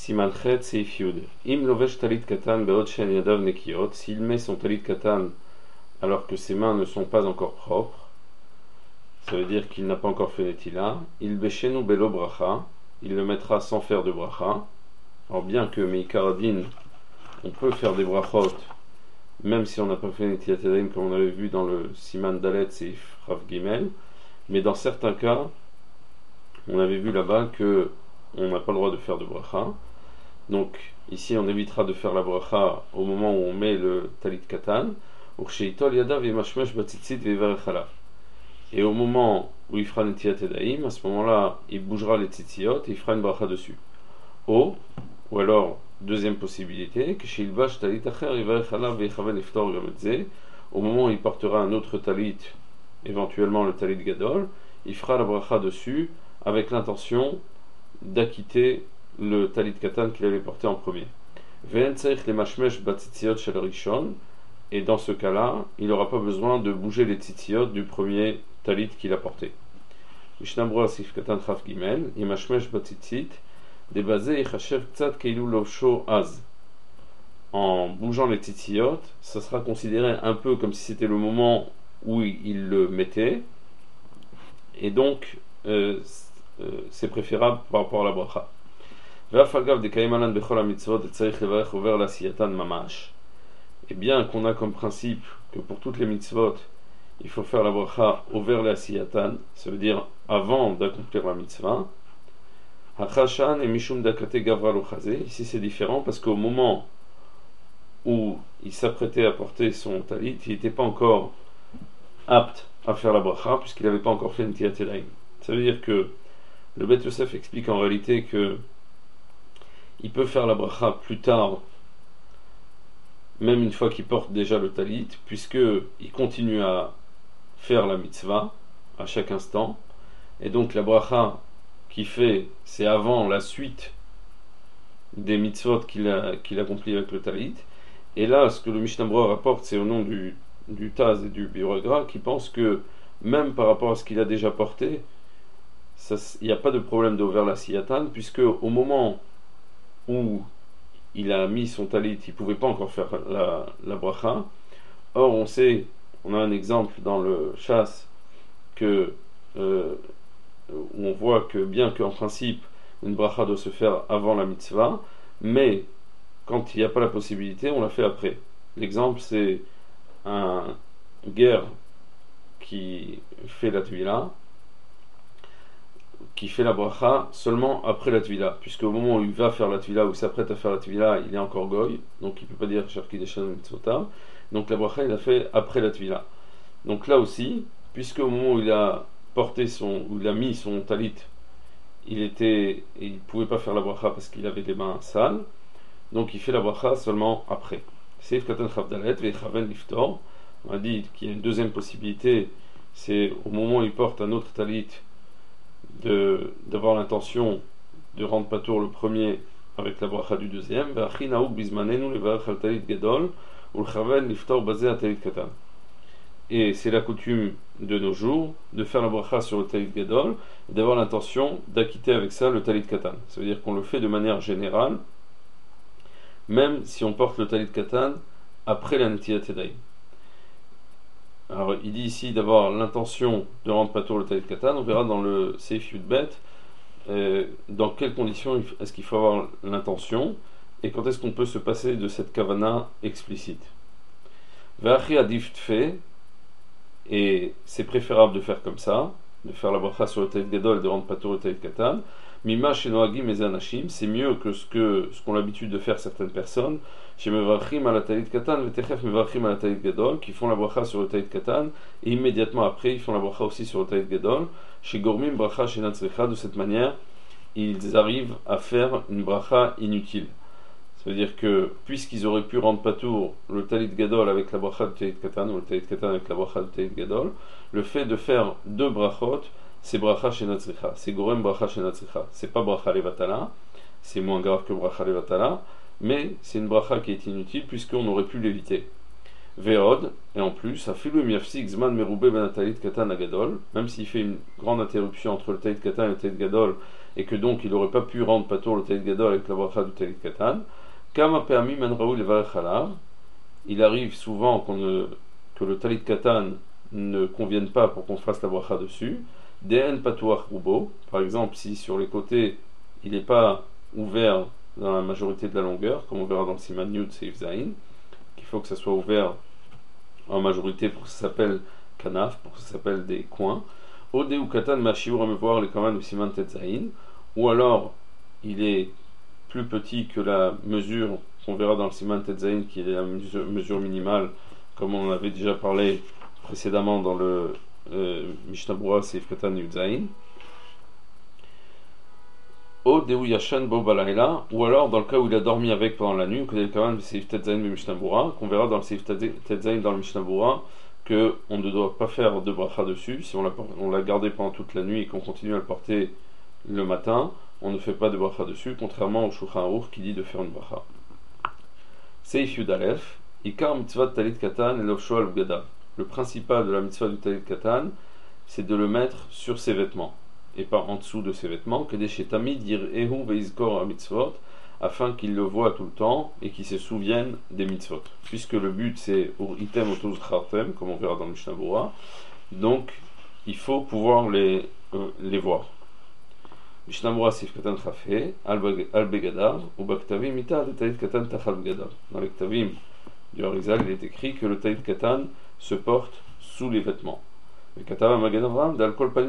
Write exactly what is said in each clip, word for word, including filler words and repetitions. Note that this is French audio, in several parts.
Simanchet Seif Yud. Im lovesh talit katan beot shen yadav nekiot. S'il met son talit katan alors que ses mains ne sont pas encore propres, ça veut dire qu'il n'a pas encore fait netila. Il beshenu belo bracha. Il le mettra sans faire de bracha. Alors bien que meikaradin, on peut faire des brachot même si on n'a pas fait netilat yadayim comme on avait vu dans le Siman Dalet Seif Rav Gimel, mais dans certains cas, on avait vu là-bas que on n'a pas le droit de faire de bracha. Donc ici on évitera de faire la bracha au moment où on met le talit katan, et au moment où il fera netilat yadayim, à ce moment-là il bougera les tzitziot et il fera une bracha dessus. Ou, ou alors deuxième possibilité, au moment où il portera un autre talit, éventuellement le talit gadol, il fera la bracha dessus avec l'intention d'acquitter le talit katan qu'il avait porté en premier. Et dans ce cas-là, il n'aura pas besoin de bouger les tzitziot du premier talit qu'il a porté. Mishnah Sif Katan Chaf Gimel, Yemashmesh Batzitzit, Debazé Echachev Tzad Keilu Lovsho Az. En bougeant les tzitziot, ça sera considéré un peu comme si c'était le moment où il le mettait, et donc euh, euh, c'est préférable par rapport à la bracha. Et bien qu'on a comme principe que pour toutes les mitzvot il faut faire la bracha over la siyatan, ça veut dire avant d'accomplir la mitzvah. Ici c'est différent parce qu'au moment où il s'apprêtait à porter son talit, il n'était pas encore apte à faire la bracha puisqu'il n'avait pas encore fait une netilat yadayim. Ça veut dire que le Beth Yosef explique en réalité que il peut faire la bracha plus tard, même une fois qu'il porte déjà le talit, puisque il continue à faire la mitzvah à chaque instant, et donc la bracha qu'il fait, c'est avant la suite des mitzvot qu'il a, qu'il accomplit avec le talit. Et là, ce que le Mishnah Berurah rapporte, c'est au nom du, du Taz et du Biur HaGra, qui pense que même par rapport à ce qu'il a déjà porté, il n'y a pas de problème d'over la siyatan, puisque au moment où il a mis son talit, il ne pouvait pas encore faire la, la bracha. Or, on sait, on a un exemple dans le Shas, que, euh, où on voit que bien qu'en principe, une bracha doit se faire avant la mitzvah, mais quand il n'y a pas la possibilité, on la fait après. L'exemple, c'est un guerre qui fait la tvila, qui fait la bracha seulement après la tvila, puisque au moment où il va faire la tvila, où il s'apprête à faire la tvila, il est encore goy, donc il ne peut pas dire Sharki Deshan Mitzvotav, donc la bracha il a fait après la tvila. Donc là aussi, puisque au moment où il a porté son, où il a mis son talit, il était, il ne pouvait pas faire la bracha parce qu'il avait les mains sales, donc il fait la bracha seulement après. Seif Katan Chavdalet Vechaven Liftor, on a dit qu'il y a une deuxième possibilité, c'est au moment où il porte un autre talit, de, d'avoir l'intention de rendre patour le premier avec la bracha du deuxième. Et c'est la coutume de nos jours de faire la bracha sur le talit gadol et d'avoir l'intention d'acquitter avec ça le talit katan. Ça veut dire qu'on le fait de manière générale, même si on porte le talit katan après la netilat yadayim. Alors il dit ici d'avoir l'intention de rendre patour le talit katan. On verra dans le Seif Yud Bet euh, dans quelles conditions est-ce qu'il faut avoir l'intention et quand est-ce qu'on peut se passer de cette kavana explicite. Ve'achi adif tfe, et c'est préférable de faire comme ça, de faire la bracha sur le talit gadol et de rendre patour le talit katan. Mima shenoagim ezanashim, c'est mieux que ce que ce qu'ont l'habitude de faire certaines personnes, chez mevrachim ala talit katan vetechef mevrachim ala talit gadol, qui font la bracha sur le talit katan et immédiatement après ils font la bracha aussi sur le talit gadol. Chez gormim bracha shenat tzricha, de cette manière ils arrivent à faire une bracha inutile. Ça veut dire que puisqu'ils auraient pu rendre patour le talit gadol avec la bracha du talit katan ou le talit katan avec la bracha du talit gadol, le fait de faire deux brachot, c'est bracha shenat tzricha, c'est gorem bracha shenat tzricha. C'est pas bracha levatala, c'est moins grave que bracha levatala, mais c'est une bracha qui est inutile puisqu'on aurait pu l'éviter. Ve'od, et en plus, afilu miafsik zman merube ben talit katan agadol, même s'il fait une grande interruption entre le talit katan et le talit gadol, et que donc il n'aurait pas pu rendre patour le talit gadol avec la bracha du talit katan, kama permis man raoul levarech alav, il arrive souvent qu'on ne, que le talit katan ne convienne pas pour qu'on fasse la bracha dessus, den patoach rubo, par exemple si sur les côtés il n'est pas ouvert dans la majorité de la longueur, comme on verra dans le siman yud seif zayin, qu'il faut que ça soit ouvert en majorité pour que ça s'appelle kanaf, pour que ça s'appelle des coins, ode ou katan mashiur à me voir les kaman du siman tetzayin, ou alors il est plus petit que la mesure qu'on verra dans le siman tetzayin, qui est la mesure, mesure minimale, comme on avait déjà parlé précédemment dans le euh, Mishnah Berurah seif katan yudzayin, ou alors dans le cas où il a dormi avec pendant la nuit, qu'on verra dans le Seif Tetzain dans le Mishnah Berurah qu'on ne doit pas faire de bracha dessus. Si on l'a, on l'a gardé pendant toute la nuit et qu'on continue à le porter le matin, on ne fait pas de bracha dessus, contrairement au Shulchan Aruch qui dit de faire une bracha. Seif Yud Alef, Ikar mitzvah talit katan elov shoal bgadav. Le principal de la mitzvah du talit katan, c'est de le mettre sur ses vêtements et pas en dessous de ses vêtements, afin qu'il le voit tout le temps et qu'il se souvienne des mitzvot. Puisque le but c'est ur item otuz chartem, comme on verra dans le Mishnah Berurah, donc il faut pouvoir les, euh, les voir. Mishnah Berurah sif katan chafé, al begadav, ou baktavim mita de talit katan tachal begadav. Dans les ktavim du Arizal, il est écrit que le talit katan se porte sous les vêtements. Le Magen Avraham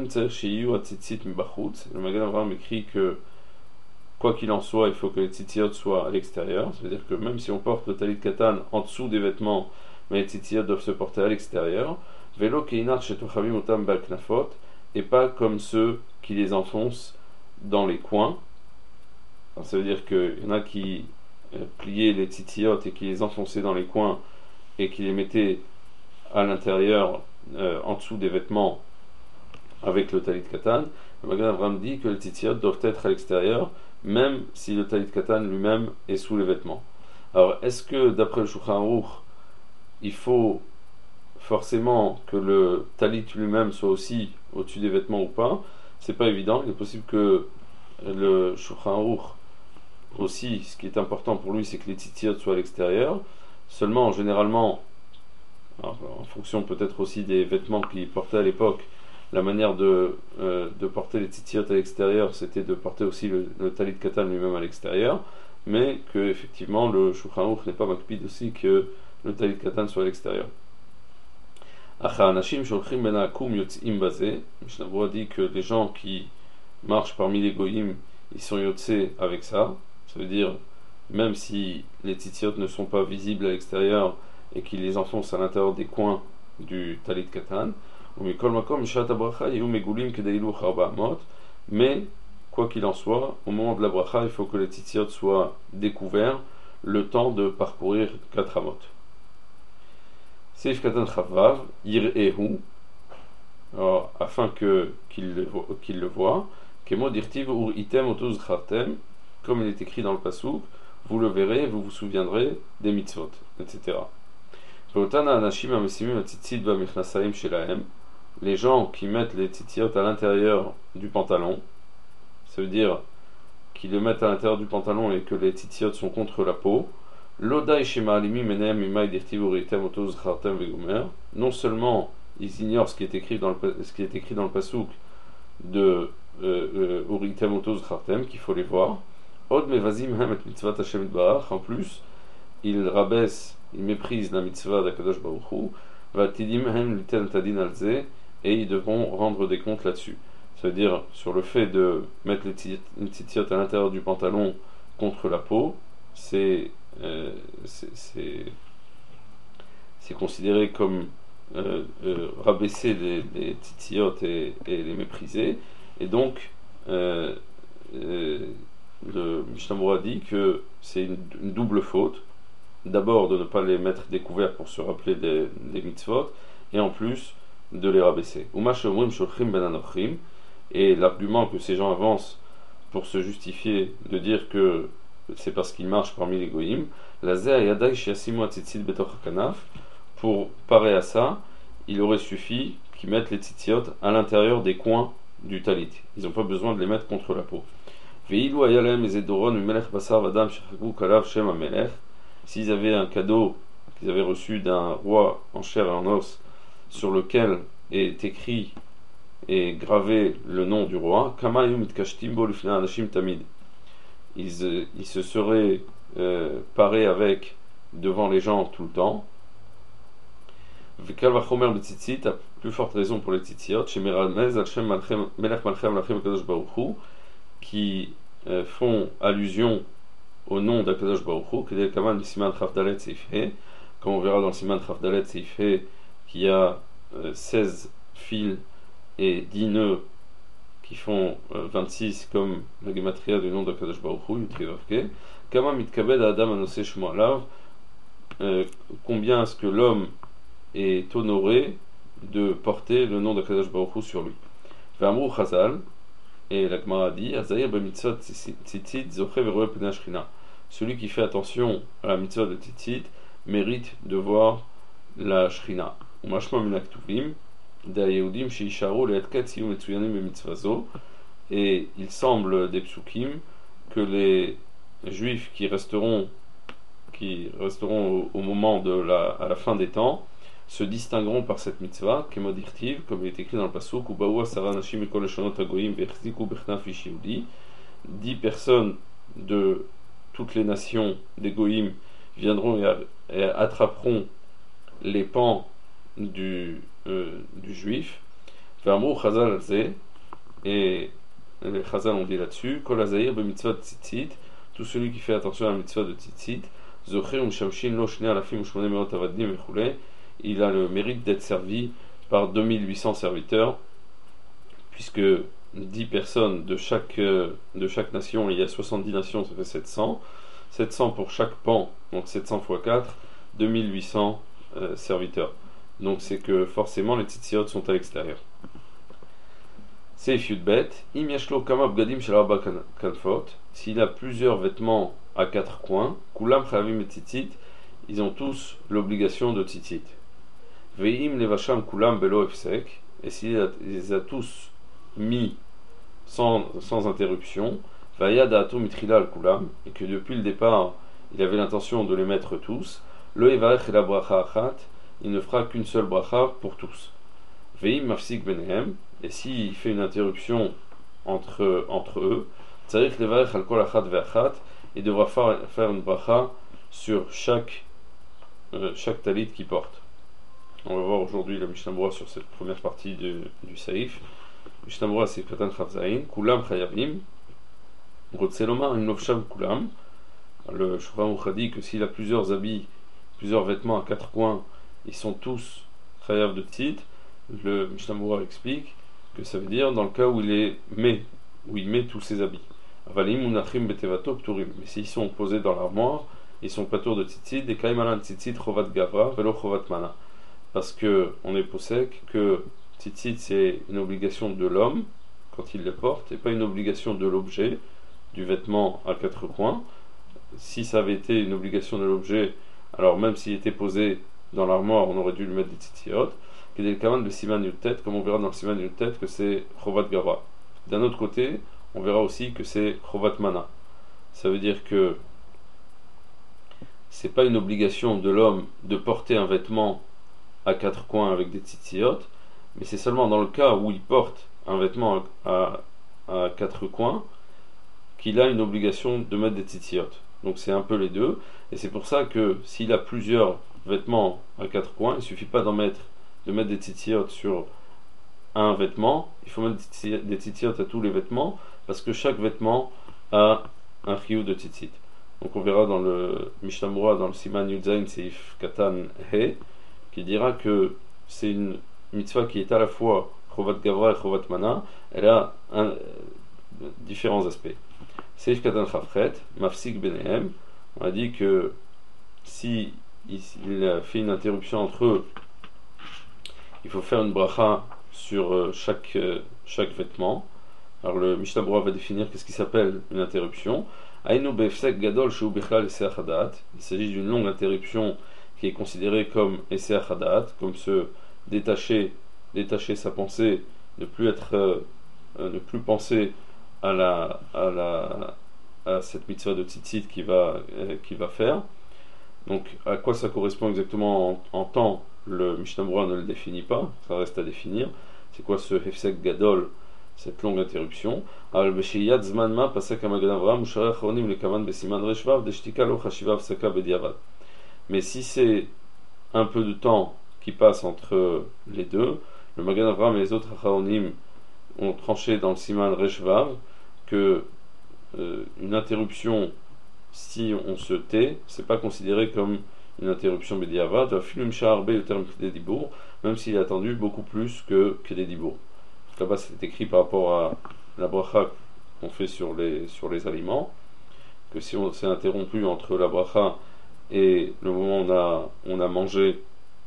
écrit que quoi qu'il en soit, il faut que les tzitziot soient à l'extérieur. C'est-à-dire que même si on porte le talit katan en dessous des vêtements, mais les tzitziot doivent se porter à l'extérieur. Velo keinar shetochavim otam balknafot, et pas comme ceux qui les enfoncent dans les coins. Alors, ça veut dire qu'il y en a qui euh, pliaient les tzitziot et qui les enfonçaient dans les coins et qui les mettaient à l'intérieur, Euh, en dessous des vêtements avec le talit katan. Le Magen Avraham dit que les tzitziot doivent être à l'extérieur, même si le talit katan lui-même est sous les vêtements. Alors, est-ce que d'après le Shulchan Aruch, il faut forcément que le talit lui-même soit aussi au-dessus des vêtements ou pas? C'est pas évident. Il est possible que le Shulchan Aruch aussi, ce qui est important pour lui, c'est que les tzitziot soient à l'extérieur. Seulement, généralement, alors, en fonction peut-être aussi des vêtements qu'il portait à l'époque, la manière de, euh, de porter les tzitziot à l'extérieur, c'était de porter aussi le, le talit katan lui-même à l'extérieur, mais que effectivement le Shulchan Aruch n'est pas makpid aussi que le talit katan soit à l'extérieur. Mishnah Berurah dit que les gens qui marchent parmi les goyim, ils sont yotzé avec ça. Ça veut dire, même si les tzitziot ne sont pas visibles à l'extérieur, et qui les enfonce à l'intérieur des coins du talit katan, mais quoi qu'il en soit, au moment de la bracha, il faut que les tzitziot soient découverts le temps de parcourir quatre amot. Seif katan chavav yir'ehu, afin que qu'il le, qu'il le voit, kemo dirtiv ur item otuz chartem, comme il est écrit dans le pasuk, vous le verrez, vous vous souviendrez des mitzvot, et cetera. Les gens qui mettent les tzitziot à l'intérieur du pantalon, ça veut dire qu'ils le mettent à l'intérieur du pantalon et que les tzitziot sont contre la peau. Non seulement ils ignorent ce qui est écrit dans le, ce qui est écrit dans le pasuk de Uritem Otuz Chartem, qu'il faut les voir. En plus, ils rabaissent, ils méprisent la mitzvah d'Akadosh Baruch Hu, et ils devront rendre des comptes là-dessus. Ça veut dire sur le fait de mettre les tzitziot à l'intérieur du pantalon contre la peau, c'est euh, c'est, c'est, c'est considéré comme euh, euh, rabaisser les, les tzitziot et, et les mépriser, et donc euh, euh, le Mishnah Berurah dit que c'est une, une double faute. D'abord de ne pas les mettre découverts pour se rappeler des, des mitzvot, et en plus de les rabaisser. Et l'argument que ces gens avancent pour se justifier de dire que c'est parce qu'ils marchent parmi les goyim, pour parer à ça, il aurait suffi qu'ils mettent les tzitziot à l'intérieur des coins du talit. Ils n'ont pas besoin de les mettre contre la peau. Ve'ilu ayalem ezedoron umelech basar vadam shechagu kalav shem amelech. S'ils avaient un cadeau qu'ils avaient reçu d'un roi en chair et en os, sur lequel est écrit et gravé le nom du roi, Kama yum itkashtim bo lifnei anashim tamid. Ils, ils se seraient euh, parés avec devant les gens tout le temps. Vekal vachomer betzitzit, à plus forte raison pour les tzitziot, chez Meramez al shem melech malchem lachim kadosh baruch hu, qui euh, font allusion au nom d'Akadosh Baruch Hu, Kedel Kaman du Siman Chavdalet Seif He, comme on verra dans le Siman Chavdalet Seif He, qu'il y a euh, seize fils et dix nœuds qui font euh, vingt-six, comme la gematria du nom d'Akadosh Baruch Hu, Yutrivavke. Kama mitkabed Adam anose shmo alav, combien est-ce que l'homme est honoré de porter le nom d'Akadosh Baruch Hu sur lui. V'amru Chazal, et la Gemara dit, Azayir b'mitzvot tzitzit zoche v'roe pnei Shechina. Celui qui fait attention à la mitzvah de tzitzit mérite de voir la Shechina. Umashma min haktuvim d'Ayehudim sheisharu le'etket siyum metzuyanim b'mitzvazo. Et il semble des psukim que les juifs qui resteront qui resteront au, au moment de la à la fin des temps se distingueront par cette mitzvah, kémodirtiv, comme il est écrit dans le pasuk, Ubaou asara nashim ekol leshonot hagoyim ve'echziku bechnaf ish yehudi. Dix personnes de toutes les nations des goyim viendront et, et attraperont les pans du, euh, du juif. Ve'amru chazal alzeh, et les chazal ont dit là-dessus, kol hazayir b'mitzvah tzitzit, tout celui qui fait attention à la mitzvah de tzitzit, zocher umshamshin lo shnei alafim u'shmoneh meot avadim vechulei, il a le mérite d'être servi par deux mille huit cents serviteurs, puisque dix personnes de chaque, de chaque nation, il y a soixante-dix nations, ça fait sept cents, sept cents pour chaque pan, donc sept cents fois quatre, deux mille huit cents euh, serviteurs. Donc c'est que forcément les tzitziot sont à l'extérieur. Seif Yudbet, im yashlo kama bgadim shel arba kanfot, s'il a plusieurs vêtements à quatre coins, kulam chavim et tzitzit, ils ont tous l'obligation de tzitzit. Ve'im levasham kulam belo efsek, et s'il les a tous mis sans, sans interruption, va'ya da'ato mitrila al kulam, et que depuis le départ il avait l'intention de les mettre tous, le evarech la bracha achat, il ne fera qu'une seule bracha pour tous. Ve'im mafsik benehem, et s'il fait une interruption entre, entre eux, tzarich levarech al kol achat ve'achat, il devra faire, faire une bracha sur chaque, euh, chaque talit qu'il porte. On va voir aujourd'hui la Mishnah Berurah sur cette première partie de, du Saïf. Mishnah Berurah c'est Katan Chavzaïn, Kulam Chayavim, Rotselomar Inovshav Kulam. Le Shulchan Aruch dit que s'il a plusieurs habits, plusieurs vêtements à quatre coins, ils sont tous Chayav de Tzit. Le Mishnah Berurah explique que ça veut dire dans le cas où il les met, où il met tous ses habits. Avalim Unachim Betevato Pturim. Mais s'ils sont posés dans l'armoire, ils sont pas tours de Tzitzit, des Kaimalan Tzitzit Chovat Gavra, Velo Chovat Mana. Parce que on est possèque que tzitzit c'est une obligation de l'homme quand il les porte et pas une obligation de l'objet du vêtement à quatre coins. Si ça avait été une obligation de l'objet, alors même s'il était posé dans l'armoire, on aurait dû lui mettre des tzitziot. Qu'il est le kaman de siman yud-tet, comme on verra dans le siman yud-tet que c'est chovat gavra. D'un autre côté, on verra aussi que c'est chovat mana. Ça veut dire que c'est pas une obligation de l'homme de porter un vêtement à quatre coins avec des tzitziot, mais c'est seulement dans le cas où il porte un vêtement à, à, à quatre coins qu'il a une obligation de mettre des tzitziot. Donc c'est un peu les deux, et c'est pour ça que s'il a plusieurs vêtements à quatre coins, il ne suffit pas d'en mettre, de mettre des tzitziot sur un vêtement, il faut mettre des tzitziot à tous les vêtements, parce que chaque vêtement a un chiyuv de tzitzit. Donc on verra dans le Mishnah Berurah, dans le Siman Yudzayin Seif Katan He, qui dira que c'est une mitzvah qui est à la fois Chovat Gavra et Chovat Mana. Elle a un, euh, différents aspects. Seif Katan Chafret, Mafsik Benehem, on a dit que si il, il fait une interruption entre eux, il faut faire une bracha sur euh, chaque, euh, chaque vêtement. Alors le Mishnah Berurah va définir qu'est-ce qui s'appelle une interruption. Aïnou Befsek Gadol Sheu Bichlal Eseach Hadat. Il s'agit d'une longue interruption qui est considéré comme Eseach Hadat, comme se détacher, détacher sa pensée, ne plus être, euh, ne plus penser à, la, à, la, à cette mitzvah de tzitzit qu'il va, euh, qu'il va faire. Donc, à quoi ça correspond exactement en, en temps? Le Mishnah Berurah ne le définit pas, ça reste à définir. C'est quoi ce hefsek gadol, cette longue interruption? Al b'sheyat zman ma pasek hamagen Avraham u'sharei achronim lekaman besiman reshvav deshtika lo chashiva v'saka b'diavad. Mais si c'est un peu de temps qui passe entre les deux, le Magen Avraham et les autres achronim ont tranché dans le siman reshvav que euh, une interruption, si on se tait, c'est pas considéré comme une interruption b'diavad, même s'il a attendu beaucoup plus que, que des dibours. Là-bas, c'est écrit par rapport à la bracha qu'on fait sur les, sur les aliments, que si on s'est interrompu entre la bracha et le moment où on a, on a mangé,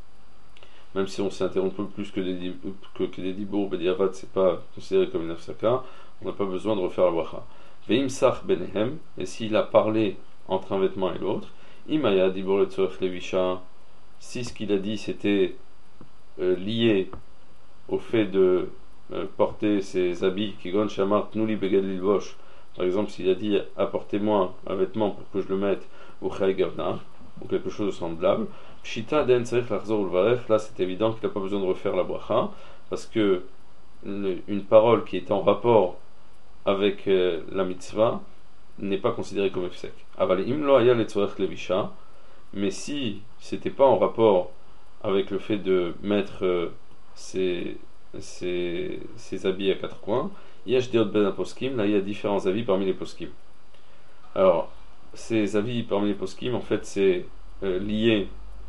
même si on s'est interrompu plus que des, que, que des dibours, b'diavad, c'est pas considéré comme une afsaka, on n'a pas besoin de refaire la bracha. Veim sach benehem, et s'il a parlé entre un vêtement et l'autre, imaya dibor le tzorech levisha, si ce qu'il a dit c'était euh, lié au fait de euh, porter ses habits, kigon shamar tnuli begad lilvosh, par exemple s'il a dit apportez-moi un vêtement pour que je le mette, ou chay gavna, ou quelque chose de semblable, pshita den tzorech lachzor ulvarech, là c'est évident qu'il n'a pas besoin de refaire la bracha, parce que une, une parole qui est en rapport avec euh, la mitzvah n'est pas considérée comme hefsek. Aval im lo haya letzorech levisha, mais si c'était pas en rapport avec le fait de mettre euh, ses, ses, ses habits à quatre coins, yesh deot ben poskim, là il y a différents avis parmi les poskim. Alors, ces avis parmi les poskim, en fait, c'est euh, lié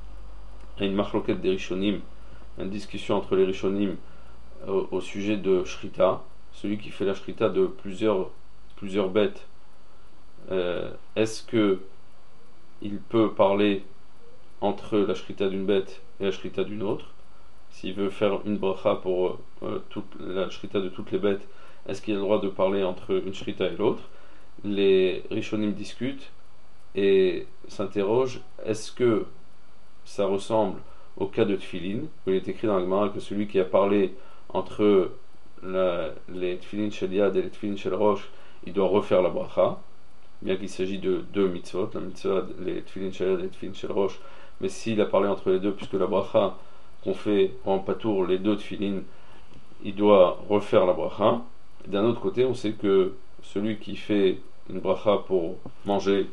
à une machloket des rishonim, une discussion entre les rishonim au, au sujet de shrita. Celui qui fait la shrita de plusieurs, plusieurs bêtes, euh, est-ce que il peut parler entre la shrita d'une bête et la shrita d'une autre? S'il veut faire une bracha pour euh, toute, la shrita de toutes les bêtes, est-ce qu'il a le droit de parler entre une shrita et l'autre? Les rishonim discutent et s'interrogent, est-ce que ça ressemble au cas de Tfilin, où il est écrit dans la Gemara que celui qui a parlé entre La, les tfilin shel yad et les tfilin shel rosh, il doit refaire la bracha, bien qu'il s'agit de deux mitzvot, la mitzvah, les tfilin shel yad et les tfilin shel rosh, mais s'il a parlé entre les deux, puisque la bracha qu'on fait en patour, les deux tfilin, il doit refaire la bracha. D'un autre côté, on sait que celui qui fait une bracha pour manger,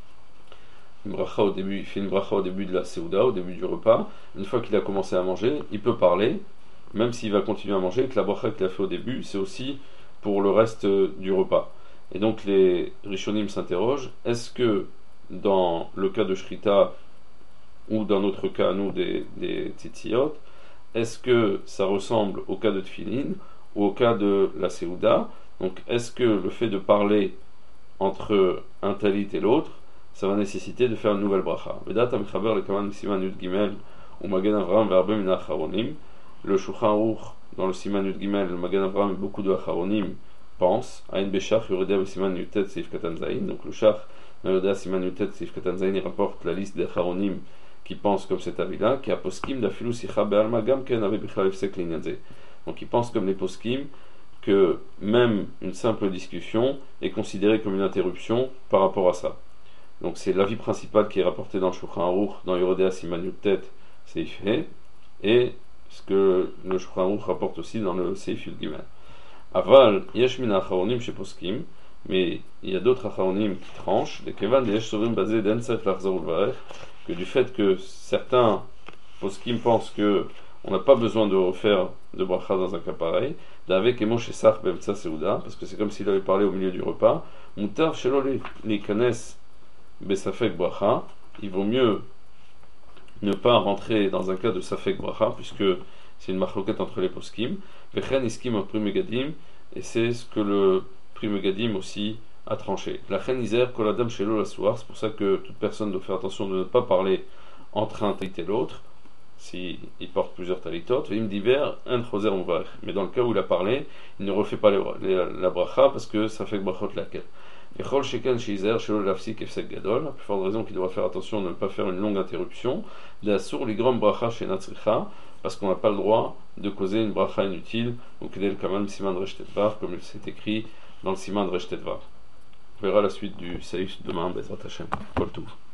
une bracha au début, il fait une bracha au début de la seuda, au début du repas, une fois qu'il a commencé à manger, il peut parler, même s'il va continuer à manger, que la bracha qu'il a fait au début, c'est aussi pour le reste du repas. Et donc les rishonim s'interrogent, est-ce que dans le cas de shrita, ou dans notre cas, nous, des, des tzitziyot, est-ce que ça ressemble au cas de tfilin, ou au cas de la seuda? Donc est-ce que le fait de parler entre un talit et l'autre, ça va nécessiter de faire une nouvelle bracha? Vedat amchaber le kaman siman yud gimel, ou magen Avraham verbe min acharonim. Le Shulchan Aruch, dans le Siman Yud Gimel, le Magen Avraham et beaucoup de Acharonim pensent à une Beshach Yoredea le Siman Yutet Seif Katan Zayin. Donc le Shach Yoredea Siman Yutet Seif Katan Zayin, il rapporte la liste des Acharonim qui pensent comme cet avis-là, qui a poskim d'afilu sicha be'alma gam ken ave bichlal efsek l'inyanze. Donc ils pensent comme les poskim que même une simple discussion est considérée comme une interruption par rapport à ça. Donc c'est l'avis principal qui est rapporté dans le Shulchan Aruch, dans Yoredea Siman Yutet Seif He, et ce que le Shulchan Aruch rapporte aussi dans le Seif Yud Gimel. Aval, yesh min acharonim chez poskim, mais il y a d'autres acharonim qui tranchent, des kevan, des yesh sovrim basé d'ensef l'achzor ulvarech, que du fait que certains poskim pensent que on n'a pas besoin de refaire de bracha dans un cas pareil, d'avec emo chez sach bemtsa seuda, parce que c'est comme s'il avait parlé au milieu du repas, mutar shelo li kanes besafek bracha, il vaut mieux ne pas rentrer dans un cas de safek bracha, puisque c'est une machloket entre les poskim, vechen iskim en prix megadim, et c'est ce que le prix megadim aussi a tranché. La chen iser koladam shelo la soir, c'est pour ça que toute personne doit faire attention de ne pas parler entre un talit et l'autre, s'il porte plusieurs talitot, veim diver un choser mvarech. Mais dans le cas où il a parlé, il ne refait pas les, les, la bracha, parce que ça fait brachot laquelle. Et chol sheken shizer shelo lafsik efsek gadol, la plus forte raison qu'il doit faire attention de ne pas faire une longue interruption, d'assour ligrom bracha chez natzricha, parce qu'on n'a pas le droit de causer une bracha inutile, donc del kaman siman reshtetvar, comme c'est écrit dans le Siman de Resh Tetvav. On verra la suite du Seif demain, Bezrat Hashem. Kol Tov.